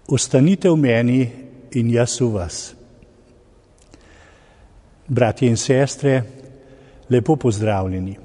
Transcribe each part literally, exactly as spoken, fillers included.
Ostanite v meni in jaz v vas. Bratje in sestre, lepo pozdravljeni.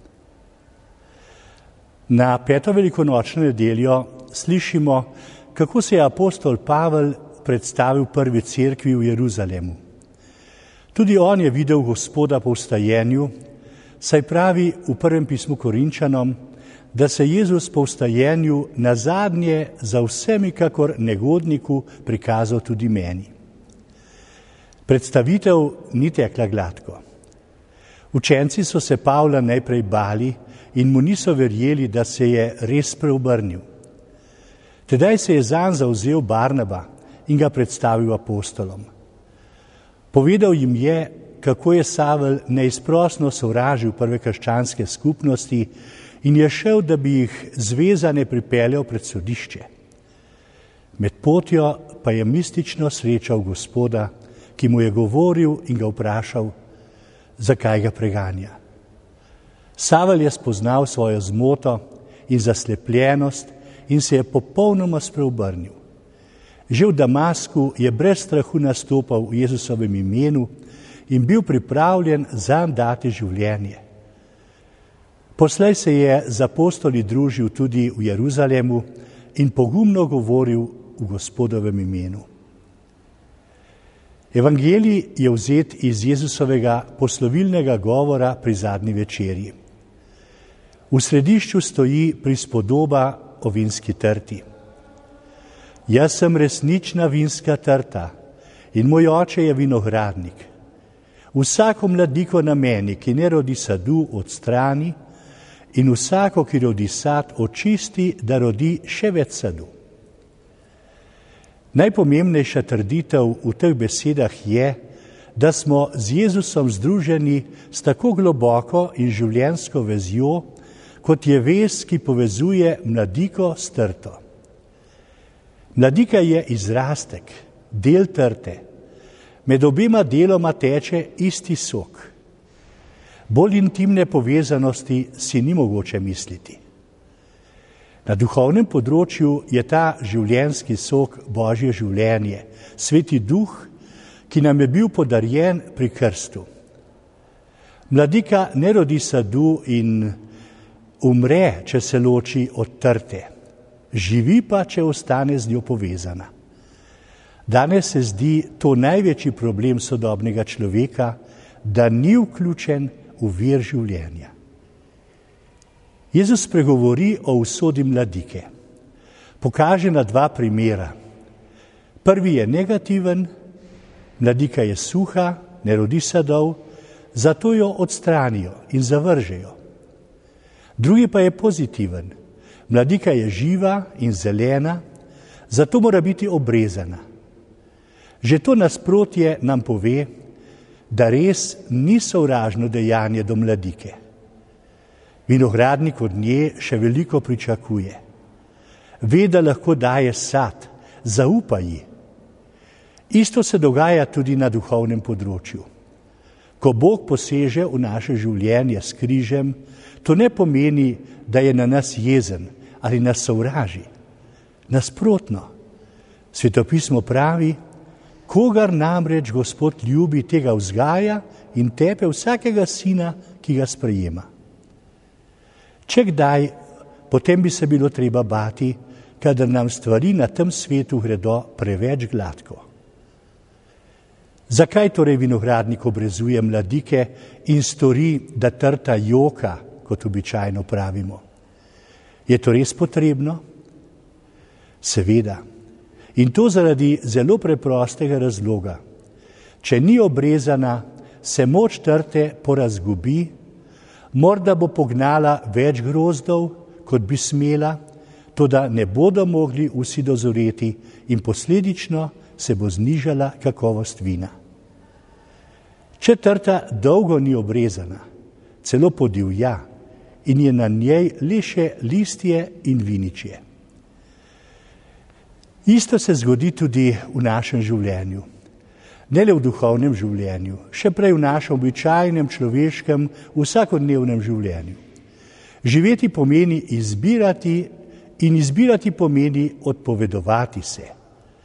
Na peto velikonočno nedeljo slišimo, kako se je apostol Pavel predstavil prvi cerkvi v Jeruzalemu. Tudi on je videl Gospoda po vstajenju, saj pravi v prvem pismu Korinčanom, da se Jezus po vstajenju nazadnje za vsemi kakor negodniku prikazal tudi meni. Predstavitev ni tekla gladko. Učenci so se Pavla najprej bali in mu niso verjeli, da se je res preobrnil. Tedaj se je zanj zavzel Barnaba in ga predstavil apostolom. Povedal jim je, kako je Savel neizprosno sovražil prve krščanske skupnosti in je šel, da bi jih zvezane pripeljal pred sodišče. Med potjo pa je mistično srečal Gospoda, ki mu je govoril in ga vprašal, zakaj ga preganja. Savel je spoznal svojo zmoto in zaslepljenost in se je popolnoma spreobrnil. Že v Damasku je brez strahu nastopal v Jezusovem imenu in bil pripravljen zanj dati življenje. Poslej se je z apostoli družil tudi v Jeruzalemu in pogumno govoril v Gospodovem imenu. Evangelij je vzet iz Jezusovega poslovilnega govora pri zadnji večerji. V središču stoji prispodoba o vinski trti. Jaz sem resnična vinska trta in moj oče je vinogradnik. Vsako mladiko na meni, ki ne rodi sadu, odstrani, in vsako, ki rodi sad, očisti, da rodi še več sadu. Najpomembnejša trditev v teh besedah je, da smo z Jezusom združeni s tako globoko in življenjsko vezjo, kot je vez, ki povezuje mladiko s trto. Mladika je izrastek, del trte. Med obema deloma teče isti sok. Bolj intimne povezanosti si ni mogoče misliti. Na duhovnem področju je ta življenjski sok Božje življenje, Sveti Duh, ki nam je bil podarjen pri krstu. Mladika ne rodi sadu in umre, če se loči od trte. Živi pa, če ostane z njo povezana. Danes se zdi to največji problem sodobnega človeka, da ni vključen v vir življenja. Jezus pregovori o usodi mladike. Pokaže na dva primera. Prvi je negativen, mladika je suha, ne rodi sadov, zato jo odstranijo in zavržejo. Drugi pa je pozitiven. Mladika je živa in zelena, zato mora biti obrezana. Že to nasprotje nam pove, da res ni sovražno dejanje do mladike. Vinogradnik od nje še veliko pričakuje. Ve, da lahko daje sad, zaupa ji. Isto se dogaja tudi na duhovnem področju. Ko Bog poseže v naše življenje s križem, to ne pomeni, da je na nas jezen ali nas sovraži. Nasprotno, Svetopismo pravi, kogar namreč Gospod ljubi, tega vzgaja in tepe vsakega sina, ki ga sprejema. Če kdaj, potem bi se bilo treba bati, kadar nam stvari na tem svetu gredo preveč gladko. Zakaj torej vinogradnik obrezuje mladike in stori, da trta joka, kot običajno pravimo? Je to res potrebno? Seveda. In to zaradi zelo preprostega razloga. Če ni obrezana, se moč trte porazgubi, morda bo pognala več grozdov, kot bi smela, toda ne bodo mogli vsi dozoreti in posledično se bo znižala kakovost vina. Če trta dolgo ni obrezana, celo podivja in je na njej le še listje in viničje. Isto se zgodi tudi v našem življenju. Ne le v duhovnem življenju, še prej v našem običajnem človeškem, vsakodnevnem življenju. Živeti pomeni izbirati in izbirati pomeni odpovedovati se.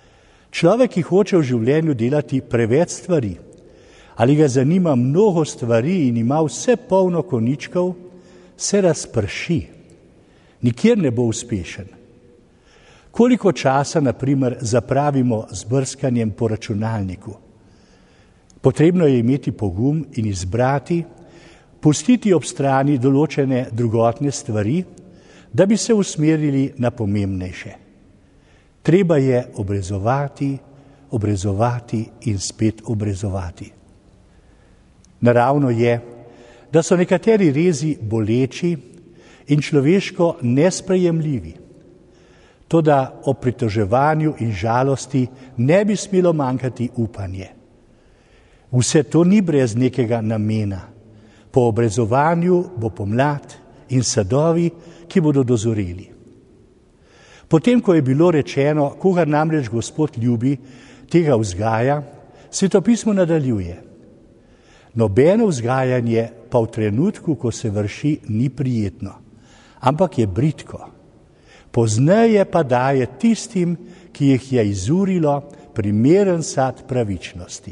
Človek, ki hoče v življenju delati preveč stvari, ali ga zanima mnogo stvari in ima vse polno konjičkov, se razprši. Nikjer ne bo uspešen. Koliko časa, na primer, zapravimo z brskanjem po računalniku? Potrebno je imeti pogum in izbrati, pustiti ob strani določene drugotne stvari, da bi se usmerili na pomembnejše. Treba je obrezovati, obrezovati in spet obrezovati. Naravno je, da so nekateri rezi boleči in človeško nesprejemljivi. Toda o pritoževanju in žalosti ne bi smelo manjkati upanje. Vse to ni brez nekega namena. Po obrezovanju bo pomlad in sadovi, ki bodo dozoreli. Potem, ko je bilo rečeno, kogar namreč Gospod ljubi, tega vzgaja, Svetopismo nadaljuje. Nobeno vzgajanje pa v trenutku, ko se vrši, ni prijetno, ampak je bridko. Pozneje pa daje tistim, ki jih je izurilo, primeren sad pravičnosti.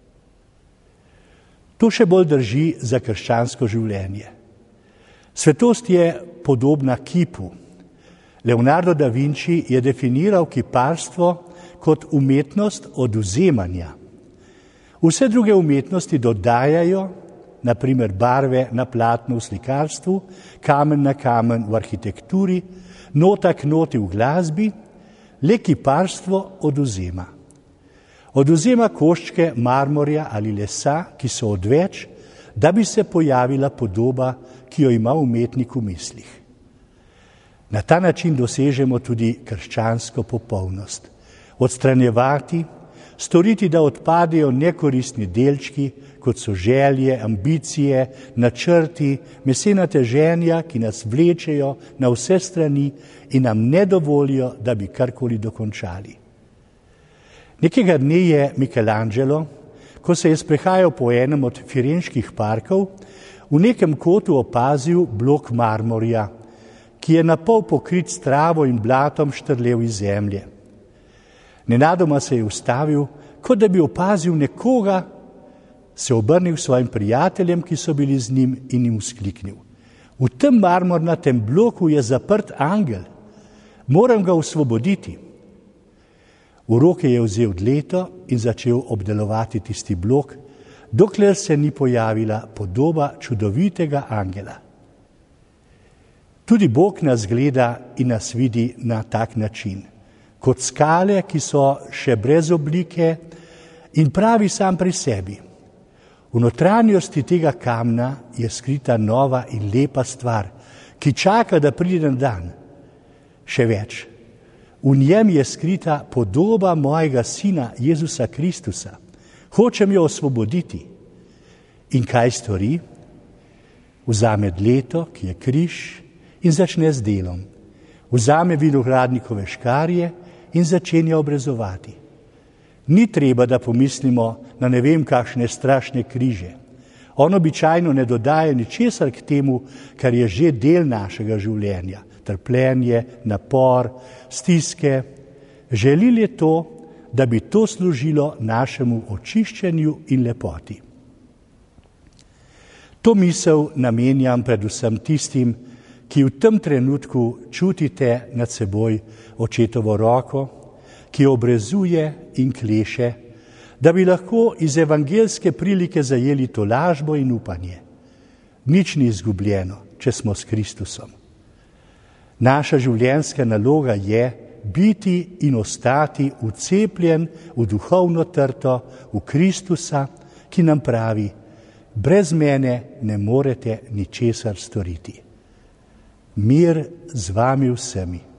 To še bolj drži za krščansko življenje. Svetost je podobna kipu. Leonardo da Vinci je definiral kiparstvo kot umetnost odvzemanja. Vse druge umetnosti dodajajo, na primer barve na platnu v slikarstvu, kamen na kamen v arhitekturi, nota k noti v glasbi, le kiparstvo odvzema. Odvzema koščke marmorja ali lesa, ki so odveč, da bi se pojavila podoba, ki jo ima umetnik v mislih. Na ta način dosežemo tudi krščansko popolnost. Odstranjevati, storiti, da odpadejo nekoristni delčki, kot so želje, ambicije, načrti, mesena teženja, ki nas vlečejo na vse strani in nam ne dovolijo, da bi karkoli dokončali. Nekega dne je Michelangelo, ko se je sprehajal po enem od firenških parkov, v nekem kotu opazil blok marmorja, ki je napol pokrit s travo in blatom štrlel iz zemlje. Nenadoma se je ustavil, kot da bi opazil nekoga, se obrnil svojim prijateljem, ki so bili z njim, in jim vzkliknil. V tem marmornatem bloku je zaprt angel. Moram ga osvoboditi. V roke je vzel dleto in začel obdelovati tisti blok, dokler se ni pojavila podoba čudovitega angela. Tudi Bog nas gleda in nas vidi na tak način, kot skale, ki so še brez oblike in pravi sam pri sebi. V notranjosti tega kamna je skrita nova in lepa stvar, ki čaka, da pride na dan. Še več, v njem je skrita podoba mojega sina Jezusa Kristusa. Hočem jo osvoboditi. In kaj stori? Vzame dleto, ki je križ, in začne z delom. Vzame vinogradnikove škarje in začenja obrezovati. Ni treba, da pomislimo na ne vem kakšne strašne križe. On običajno ne dodaja ničesar k temu, kar je že del našega življenja. Trpljenje, napor, stiske. Želil je to, da bi to služilo našemu očiščenju in lepoti. To misel namenjam predvsem tistim, ki v tem trenutku čutite nad seboj očetovo roko, ki obrezuje in kleše, da bi lahko iz evangelske prilike zajeli tolažbo in upanje. Nič ni izgubljeno, če smo s Kristusom. Naša življenjska naloga je biti in ostati vcepljen v duhovno trto, v Kristusa, ki nam pravi, brez mene ne morete ničesar storiti. Mir z vami vsemi.